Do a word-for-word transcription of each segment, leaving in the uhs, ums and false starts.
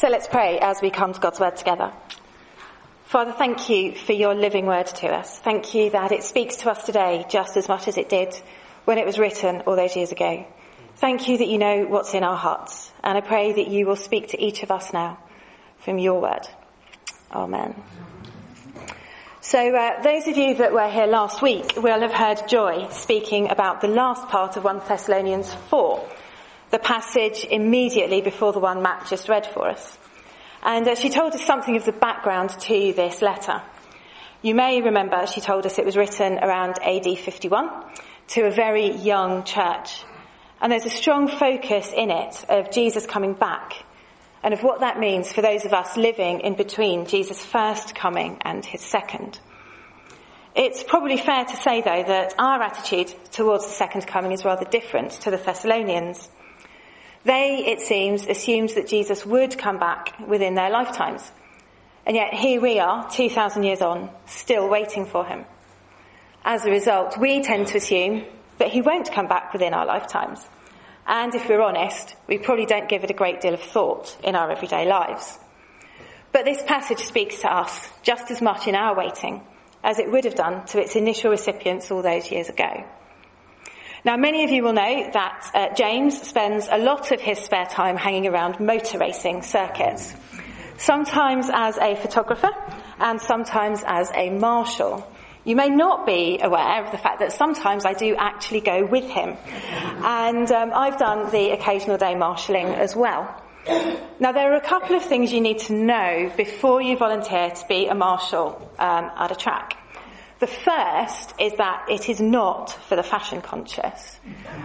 So let's pray as we come to God's word together. Father, thank you for your living word to us. Thank you that it speaks to us today just as much as it did when it was written all those years ago. Thank you that you know what's in our hearts. And I pray that you will speak to each of us now from your word. Amen. So uh, those of you that were here last week will have heard Joy speaking about the last part of First Thessalonians four, the passage immediately before the one Matt just read for us. And uh, she told us something of the background to this letter. You may remember she told us it was written around A D fifty-one to a very young church. And there's a strong focus in it of Jesus coming back and of what that means for those of us living in between Jesus' first coming and his second. It's probably fair to say, though, that our attitude towards the second coming is rather different to the Thessalonians. They, it seems, assumed that Jesus would come back within their lifetimes. And yet here we are, two thousand years on, still waiting for him. As a result, we tend to assume that he won't come back within our lifetimes. And if we're honest, we probably don't give it a great deal of thought in our everyday lives. But this passage speaks to us just as much in our waiting as it would have done to its initial recipients all those years ago. Now, many of you will know that uh, James spends a lot of his spare time hanging around motor racing circuits, sometimes as a photographer and sometimes as a marshal. You may not be aware of the fact that sometimes I do actually go with him. And um, I've done the occasional day marshalling as well. Now, there are a couple of things you need to know before you volunteer to be a marshal um, at a track. The first is that it is not for the fashion conscious.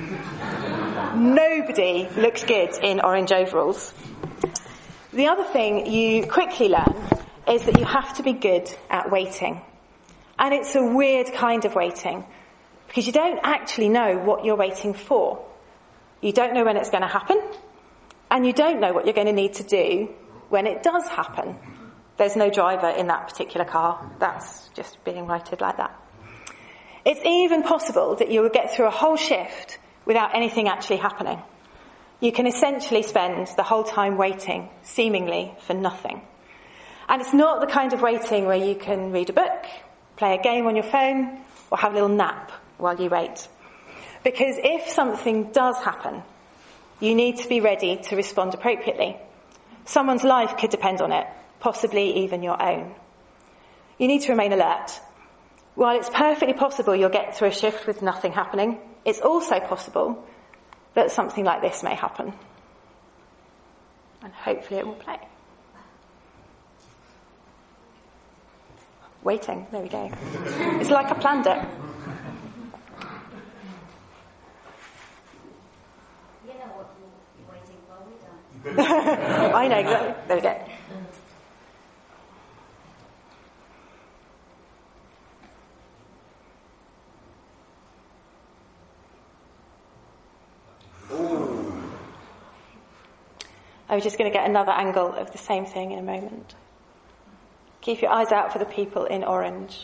Nobody looks good in orange overalls. The other thing you quickly learn is that you have to be good at waiting. And it's a weird kind of waiting, because you don't actually know what you're waiting for. You don't know when it's going to happen, and you don't know what you're going to need to do when it does happen. There's no driver in that particular car. That's just being righted like that. It's even possible that you will get through a whole shift without anything actually happening. You can essentially spend the whole time waiting, seemingly for nothing. And it's not the kind of waiting where you can read a book, play a game on your phone, or have a little nap while you wait. Because if something does happen, you need to be ready to respond appropriately. Someone's life could depend on it, possibly even your own. You need to remain alert. While it's perfectly possible you'll get through a shift with nothing happening, it's also possible that something like this may happen. And hopefully it will play. Waiting, there we go. It's like I planned it. You know what you're waiting for, we don't. I know, exactly. There we go. I was just going to get another angle of the same thing in a moment. Keep your eyes out for the people in orange.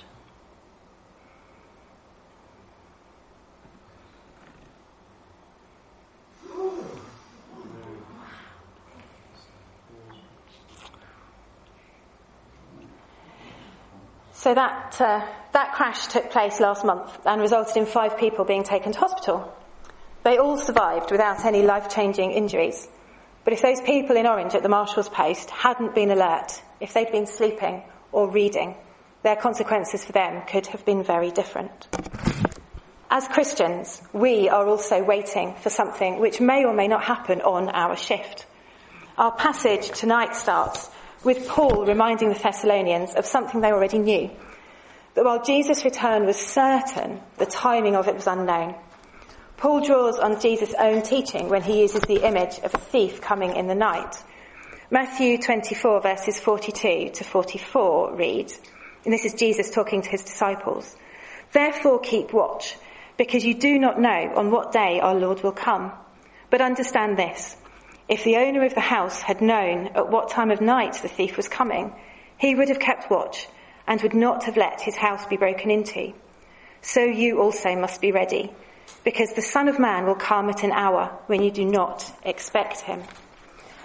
So that uh, that crash took place last month and resulted in five people being taken to hospital. They all survived without any life-changing injuries. But if those people in orange at the marshal's post hadn't been alert, if they'd been sleeping or reading, their consequences for them could have been very different. As Christians, we are also waiting for something which may or may not happen on our shift. Our passage tonight starts with Paul reminding the Thessalonians of something they already knew, that while Jesus' return was certain, the timing of it was unknown. Paul draws on Jesus' own teaching when he uses the image of a thief coming in the night. Matthew twenty-four verses forty-two to forty-four reads, and this is Jesus talking to his disciples, "Therefore keep watch, because you do not know on what day our Lord will come. But understand this, if the owner of the house had known at what time of night the thief was coming, he would have kept watch and would not have let his house be broken into. So you also must be ready, because the Son of Man will come at an hour when you do not expect him."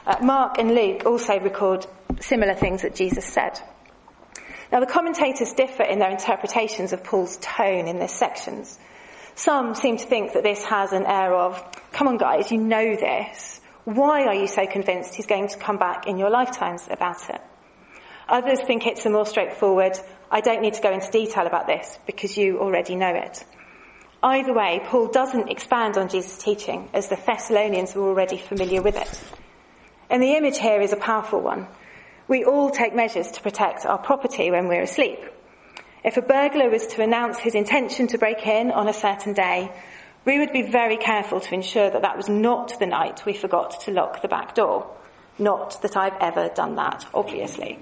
Uh, Mark and Luke also record similar things that Jesus said. Now, the commentators differ in their interpretations of Paul's tone in these sections. Some seem to think that this has an air of, come on guys, you know this. Why are you so convinced he's going to come back in your lifetimes about it? Others think it's a more straightforward, I don't need to go into detail about this because you already know it. Either way, Paul doesn't expand on Jesus' teaching as the Thessalonians were already familiar with it. And the image here is a powerful one. We all take measures to protect our property when we're asleep. If a burglar was to announce his intention to break in on a certain day, we would be very careful to ensure that that was not the night we forgot to lock the back door. Not that I've ever done that, obviously.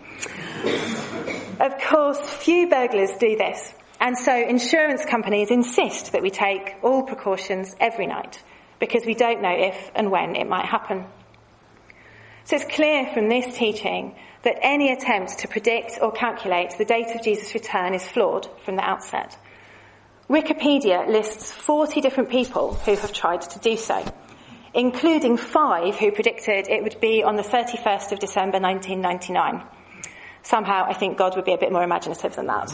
Of course, few burglars do this, and so insurance companies insist that we take all precautions every night, because we don't know if and when it might happen. So it's clear from this teaching that any attempt to predict or calculate the date of Jesus' return is flawed from the outset. Wikipedia lists forty different people who have tried to do so, including five who predicted it would be on the thirty-first of December nineteen ninety-nine. Somehow I think God would be a bit more imaginative than that.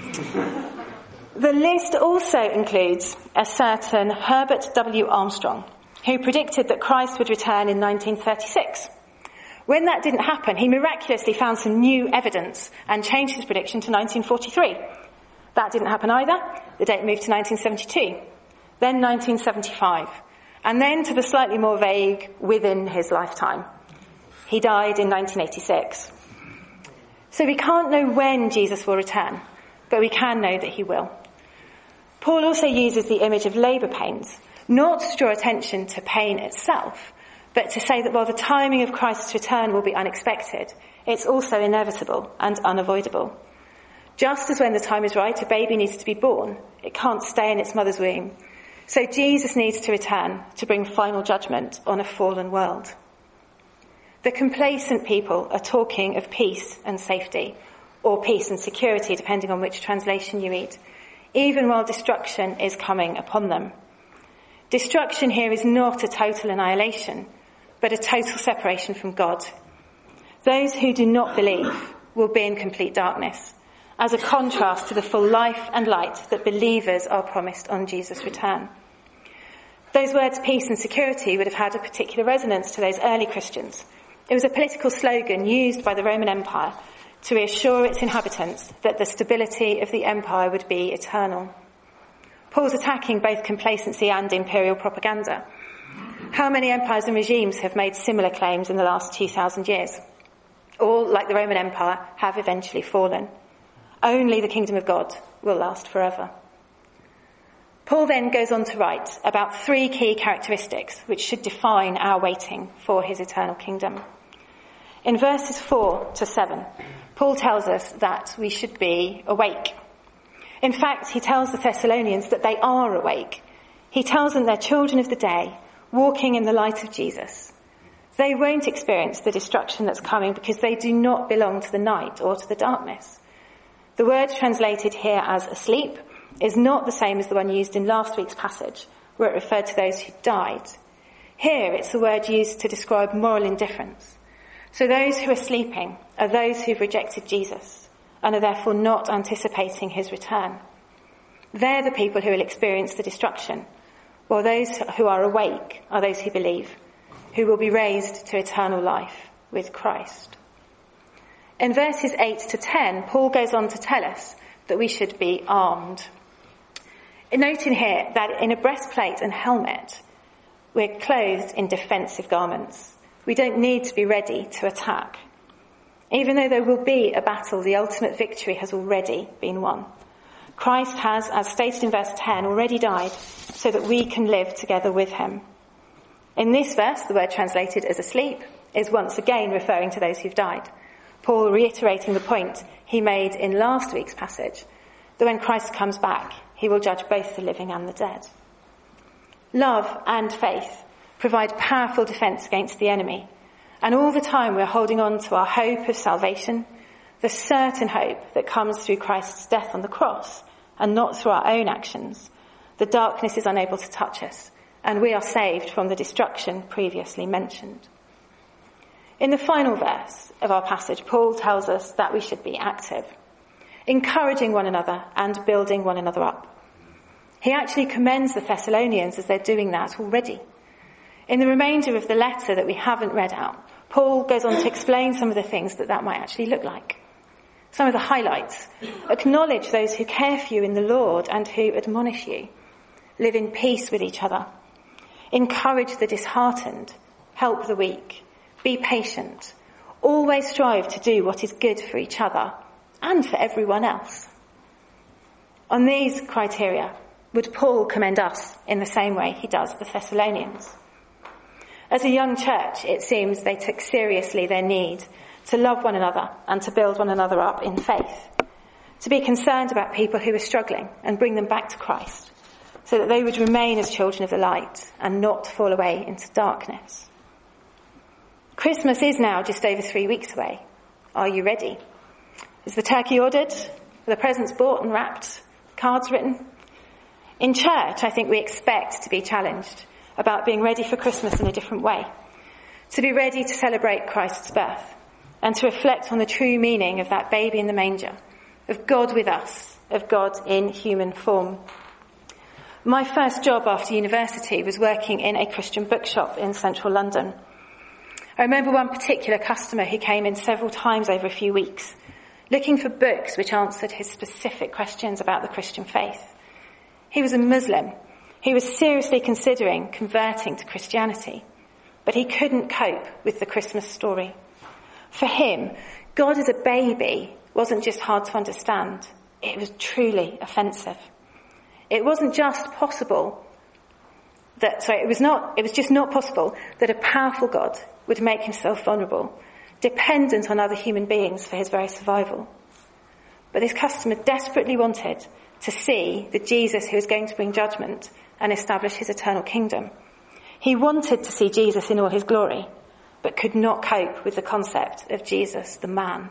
The list also includes a certain Herbert W. Armstrong, who predicted that Christ would return in nineteen thirty-six. When that didn't happen, he miraculously found some new evidence and changed his prediction to nineteen forty-three. That didn't happen either. The date moved to nineteen seventy-two, then nineteen seventy-five, and then to the slightly more vague within his lifetime. He died in nineteen eighty-six. So we can't know when Jesus will return, but we can know that he will. Paul also uses the image of labour pains, not to draw attention to pain itself, but to say that while the timing of Christ's return will be unexpected, it's also inevitable and unavoidable. Just as when the time is right, a baby needs to be born, it can't stay in its mother's womb. So Jesus needs to return to bring final judgment on a fallen world. The complacent people are talking of peace and safety, or peace and security, depending on which translation you read, even while destruction is coming upon them. Destruction here is not a total annihilation, but a total separation from God. Those who do not believe will be in complete darkness, as a contrast to the full life and light that believers are promised on Jesus' return. Those words, peace and security, would have had a particular resonance to those early Christians. It was a political slogan used by the Roman Empire to reassure its inhabitants that the stability of the empire would be eternal. Paul's attacking both complacency and imperial propaganda. How many empires and regimes have made similar claims in the last two thousand years? All, like the Roman Empire, have eventually fallen. Only the kingdom of God will last forever. Paul then goes on to write about three key characteristics which should define our waiting for his eternal kingdom. In verses four to seven, Paul tells us that we should be awake. In fact, he tells the Thessalonians that they are awake. He tells them they're children of the day, walking in the light of Jesus. They won't experience the destruction that's coming because they do not belong to the night or to the darkness. The word translated here as asleep is not the same as the one used in last week's passage, where it referred to those who died. Here, it's the word used to describe moral indifference. So those who are sleeping are those who've rejected Jesus and are therefore not anticipating his return. They're the people who will experience the destruction, while those who are awake are those who believe, who will be raised to eternal life with Christ. In verses eight to ten, Paul goes on to tell us that we should be armed. Note in here that in a breastplate and helmet, we're clothed in defensive garments. We don't need to be ready to attack. Even though there will be a battle, the ultimate victory has already been won. Christ has, as stated in verse ten, already died so that we can live together with him. In this verse, the word translated as asleep is once again referring to those who've died. Paul reiterating the point he made in last week's passage, that when Christ comes back, he will judge both the living and the dead. Love and faith provide powerful defence against the enemy, and all the time we're holding on to our hope of salvation, the certain hope that comes through Christ's death on the cross and not through our own actions. The darkness is unable to touch us, and we are saved from the destruction previously mentioned. In the final verse of our passage, Paul tells us that we should be active, encouraging one another and building one another up. He actually commends the Thessalonians as they're doing that already. In the remainder of the letter that we haven't read out, Paul goes on to explain some of the things that that might actually look like. Some of the highlights. Acknowledge those who care for you in the Lord and who admonish you. Live in peace with each other. Encourage the disheartened. Help the weak. Be patient. Always strive to do what is good for each other and for everyone else. On these criteria, would Paul commend us in the same way he does the Thessalonians? As a young church, it seems they took seriously their need to love one another and to build one another up in faith, to be concerned about people who were struggling and bring them back to Christ, so that they would remain as children of the light and not fall away into darkness. Christmas is now just over three weeks away. Are you ready? Is the turkey ordered? Are the presents bought and wrapped? Cards written? In church, I think we expect to be challenged about being ready for Christmas in a different way, to be ready to celebrate Christ's birth and to reflect on the true meaning of that baby in the manger, of God with us, of God in human form. My first job after university was working in a Christian bookshop in central London. I remember one particular customer who came in several times over a few weeks, looking for books which answered his specific questions about the Christian faith. He was a Muslim. He was seriously considering converting to Christianity, but he couldn't cope with the Christmas story. For him, God as a baby wasn't just hard to understand. It was truly offensive. It wasn't just possible that, sorry, it was not, it was just not possible that a powerful God would make himself vulnerable, dependent on other human beings for his very survival. But this customer desperately wanted to see the Jesus who was going to bring judgment and establish his eternal kingdom. He wanted to see Jesus in all his glory, but could not cope with the concept of Jesus, the man.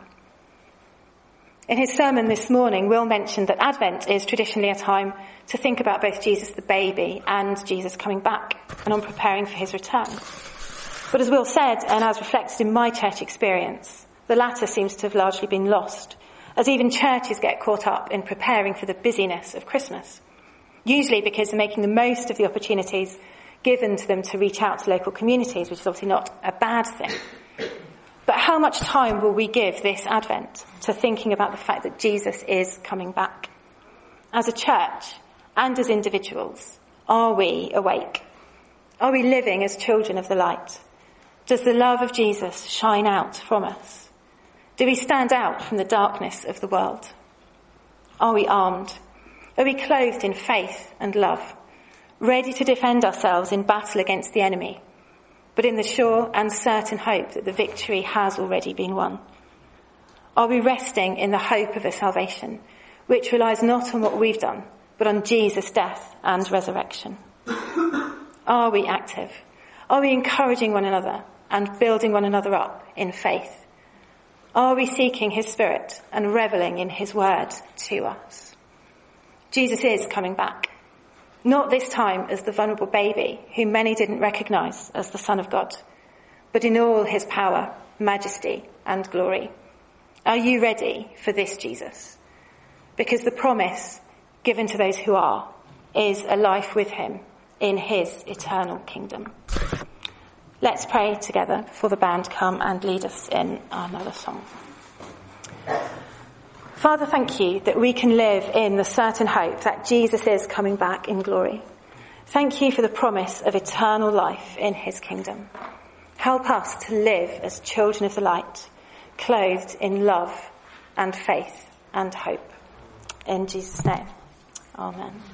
In his sermon this morning, Will mentioned that Advent is traditionally a time to think about both Jesus the baby and Jesus coming back and on preparing for his return. But as Will said, and as reflected in my church experience, the latter seems to have largely been lost, as even churches get caught up in preparing for the busyness of Christmas, usually because they're making the most of the opportunities given to them to reach out to local communities, which is obviously not a bad thing. But how much time will we give this Advent to thinking about the fact that Jesus is coming back? As a church and as individuals, are we awake? Are we living as children of the light? Does the love of Jesus shine out from us? Do we stand out from the darkness of the world? Are we armed? Are we clothed in faith and love, ready to defend ourselves in battle against the enemy, but in the sure and certain hope that the victory has already been won? Are we resting in the hope of a salvation which relies not on what we've done, but on Jesus' death and resurrection? Are we active? Are we encouraging one another and building one another up in faith? Are we seeking his Spirit and reveling in his word to us? Jesus is coming back, not this time as the vulnerable baby whom many didn't recognise as the Son of God, but in all his power, majesty and glory. Are you ready for this Jesus? Because the promise given to those who are is a life with him in his eternal kingdom. Let's pray together before the band come and lead us in another song. Father, thank you that we can live in the certain hope that Jesus is coming back in glory. Thank you for the promise of eternal life in his kingdom. Help us to live as children of the light, clothed in love and faith and hope. In Jesus' name, amen.